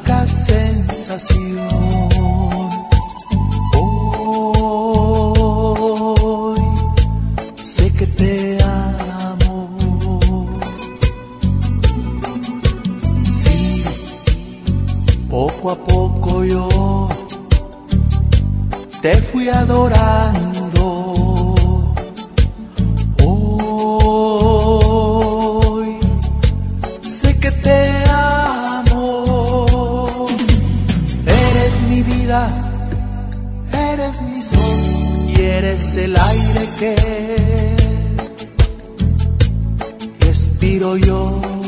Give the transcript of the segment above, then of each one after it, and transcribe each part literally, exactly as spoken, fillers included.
mágica sensación. Hoy sé que te amo. Sí, poco a poco yo te fui adorando. Hoy sé que te amo. Eres mi vida, eres mi sol y eres el aire que respiro yo.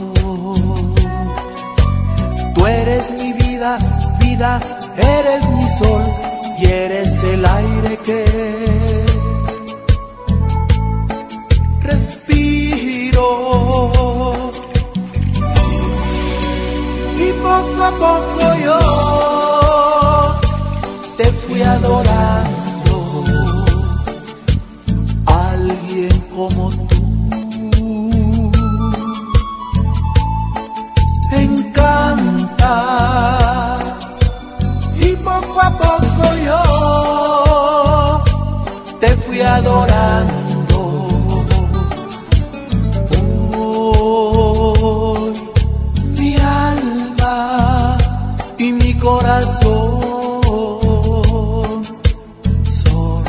Tú eres mi vida, vida, eres mi sol y eres el aire que respiro. Y poco a poco yo te fui adorando. Alguien como tú encanta. Y poco a poco yo te fui adorando. Hoy mi alma y mi corazón son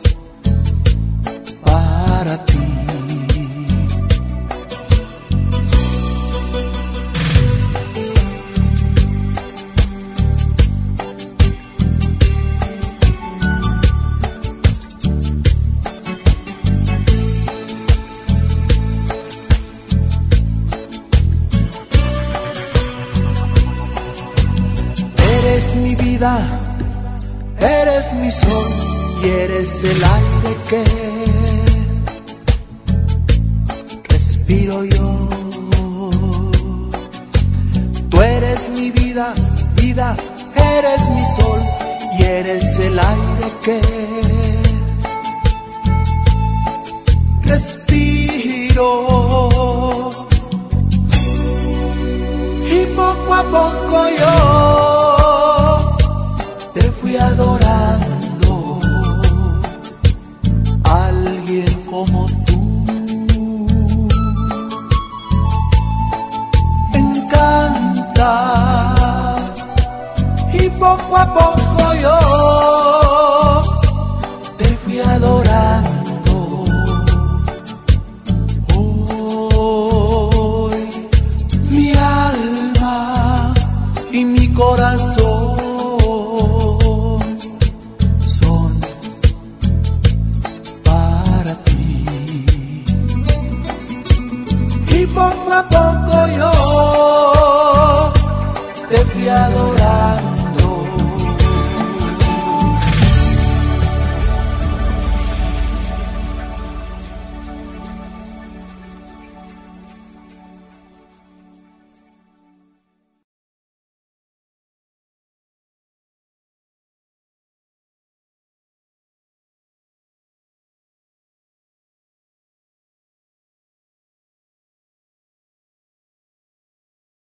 para ti. Eres mi vida, eres mi sol y eres el aire que respiro yo. Tú eres mi vida, vida, eres mi sol y eres el aire que respiro. Y poco a poco yo te fui adorando. Alguien como tú encanta. Y poco a poco yo te fui adorando. Hoy mi alma y mi corazón son para ti. Y poco a poco yo te fui adorando.